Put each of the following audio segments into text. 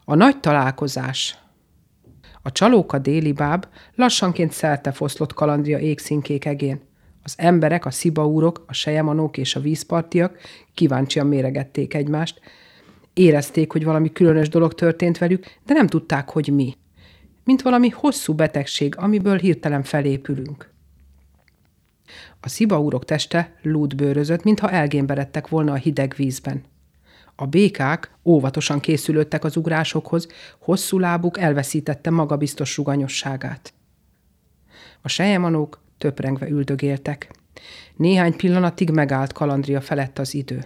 A nagy találkozás. A csalóka déli báb lassanként szertefoszlott Kalandria égszínkék egén. Az emberek, a szibaúrok, a selyemannók és a vízpartiak kíváncsian méregették egymást. Érezték, hogy valami különös dolog történt velük, de nem tudták, hogy mi. Mint valami hosszú betegség, amiből hirtelen felépülünk. A szibaúrok teste lúdbőrözött, mintha elgémberedtek volna a hideg vízben. A békák óvatosan készülődtek az ugrásokhoz, hosszú lábuk elveszítette magabiztos ruganyosságát. A selyemannók töprengve üldögéltek. Néhány pillanatig megállt Kalandria felett az idő.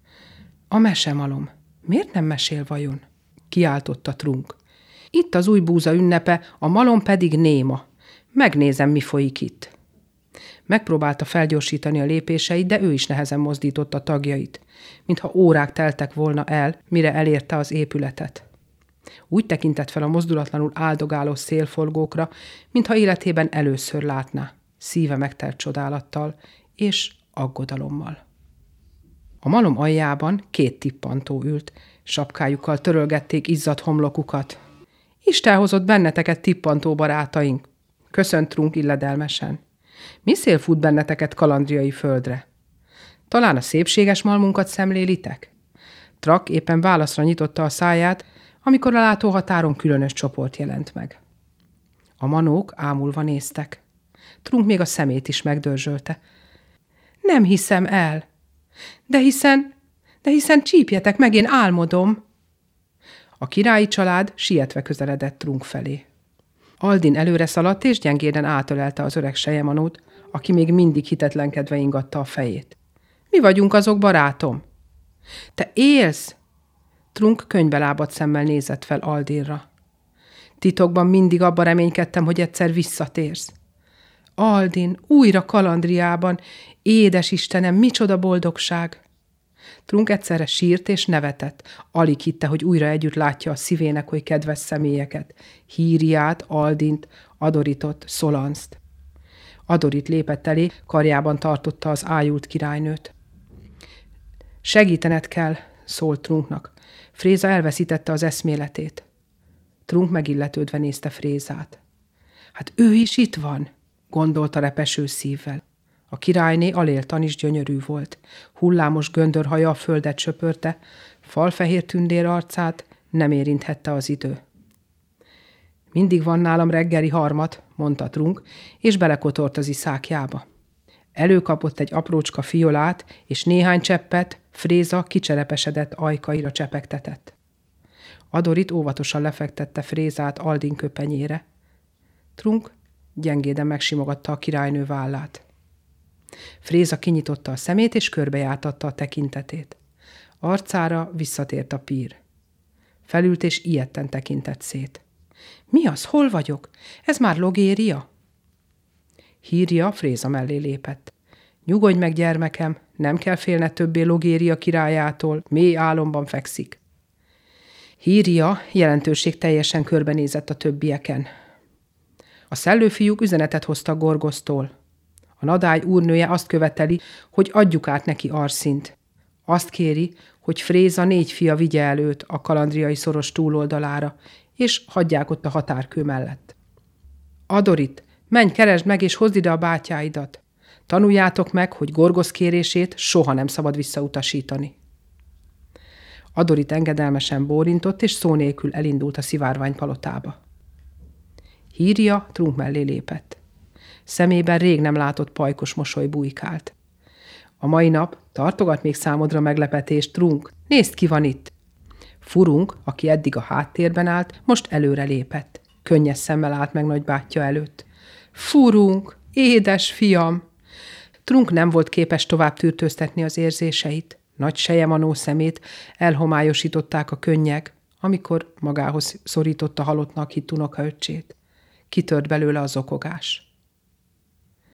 A mesemalom. Miért nem mesél vajon? Kiáltotta Trunk. Itt az új búza ünnepe, a malom pedig néma. Megnézem, mi folyik itt. Megpróbálta felgyorsítani a lépéseit, de ő is nehezen mozdította tagjait, mintha órák teltek volna el, mire elérte az épületet. Úgy tekintett fel a mozdulatlanul áldogáló szélforgókra, mintha életében először látná, szíve megtelt csodálattal és aggodalommal. A malom aljában 2 tippantó ült, sapkájukkal törölgették izzadt homlokukat. Isten hozott benneteket, tippantó barátaink, köszönt Trunk illedelmesen. Mi szél fut benneteket kalandriai földre? Talán a szépséges malmunkat szemlélitek? Trak éppen válaszra nyitotta a száját, amikor a látóhatáron különös csoport jelent meg. A manók ámulva néztek. Trunk még a szemét is megdörzsölte. Nem hiszem el. De hiszen csípjetek meg, én álmodom. A királyi család sietve közeledett Trunk felé. Aldin előre szaladt és gyengéden átölelte az öreg selyemannót, aki még mindig hitetlenkedve ingatta a fejét. Mi vagyunk azok, barátom? Te élsz? Trunk könybelábadt szemmel nézett fel Aldinra. Titokban mindig abba reménykedtem, hogy egyszer visszatérsz. Aldin, újra Kalandriában, édes Istenem, micsoda boldogság! Trunk egyszerre sírt és nevetett. Alig hitte, hogy újra együtt látja a szívének oly kedves személyeket. Híriát, Aldint, Adoritot, Szolanszt. Adorit lépett elé, karjában tartotta az ájult királynőt. Segítened kell, szólt Trunknak. Fréza elveszítette az eszméletét. Trunk megilletődve nézte Frézát. Hát ő is itt van, gondolta repeső szívvel. A királyné aléltan is gyönyörű volt. Hullámos göndörhaja a földet söpörte, falfehér tündér arcát nem érinthette az idő. Mindig van nálam reggeli harmat, mondta Trunk, és belekotort az iszákjába. Előkapott egy aprócska fiolát, és néhány cseppet Fréza kicserepesedett ajkaira csepegtetett. Adorit óvatosan lefektette Frézát Aldin köpenyére. Trunk gyengéden megsimogatta a királynő vállát. Fréza kinyitotta a szemét, és körbejártatta a tekintetét. Arcára visszatért a pír. Felült, és ijedten tekintett szét. Mi az? Hol vagyok? Ez már Logéria? Hírja Fréza mellé lépett. Nyugodj meg, gyermekem, nem kell félned többé Logéria királyától, mély álomban fekszik. Hírja jelentőség teljesen körbenézett a többieken. A szellőfiúk üzenetet hoztak Gorgosztól. A nadály úrnője azt követeli, hogy adjuk át neki Arszint. Azt kéri, hogy Fréza 4 fia vigye el őt a kalandriai szoros túloldalára, és hagyják ott a határkő mellett. Adorit, menj, keresd meg, és hozd ide a bátyáidat. Tanuljátok meg, hogy Gorgosz kérését soha nem szabad visszautasítani. Adorit engedelmesen bólintott, és szó nélkül elindult a szivárványpalotába. Hírja Trunk mellé lépett. Szemében rég nem látott pajkos mosoly bujkált. A mai nap tartogat még számodra meglepetést, Trunk. Nézd, ki van itt! Furunk, aki eddig a háttérben állt, most előre lépett. Könnyes szemmel állt meg nagybátyja előtt. Furunk, édes fiam! Trunk nem volt képes tovább tűrtőztetni az érzéseit. Nagy selyemannó szemét elhomályosították a könnyek, amikor magához szorította halottnak hitt unokaöccsét. Kitört belőle a zokogás.